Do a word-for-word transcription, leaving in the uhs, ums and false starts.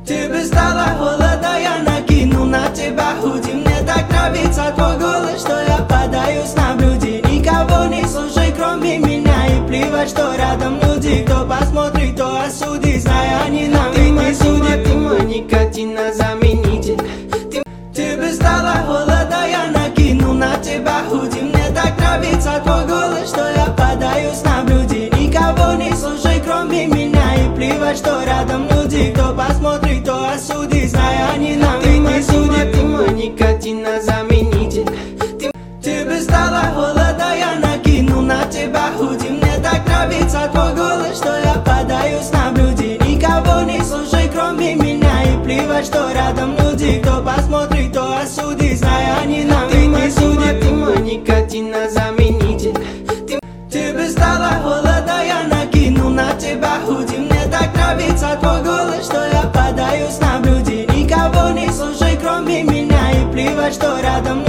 Ты бы стала холода, я накину на тебя худи. Мне так нравится твой голос, что я подаюсь на блюде. Никого не слушай, кроме меня, и плевать, что рядом люди. Кто посмотрит, то осудит, зная они нам ведь не судят. Ты мой никотинозаменитель. Ты, ты бы стала холода, я накину на тебя худи. Мне так нравится твой голос, что я подаюсь на блюде. Никого не слушай, кроме меня, и плевать, что рядом люди. Кто посмотрит, то осудит, зная они нам ведь не судят. Ты мой никотинозаменитель. Ты, ты бы стала холода, я накину на тебя худи. Мне так нравится твой голос, что я подаюсь на блюде. Никого не слушай, кроме меня, и плевать, что рядом люди. Кто посмотрит, то осудит, зная они нам ведь не судят. Ты мой никотинозаменитель. Ты, ты бы стала холода, я накину на тебя худи. Мне так нравится твой голос, что я подаюсь на блюде. Никого не слушай, кроме меня, и плевать, что рядом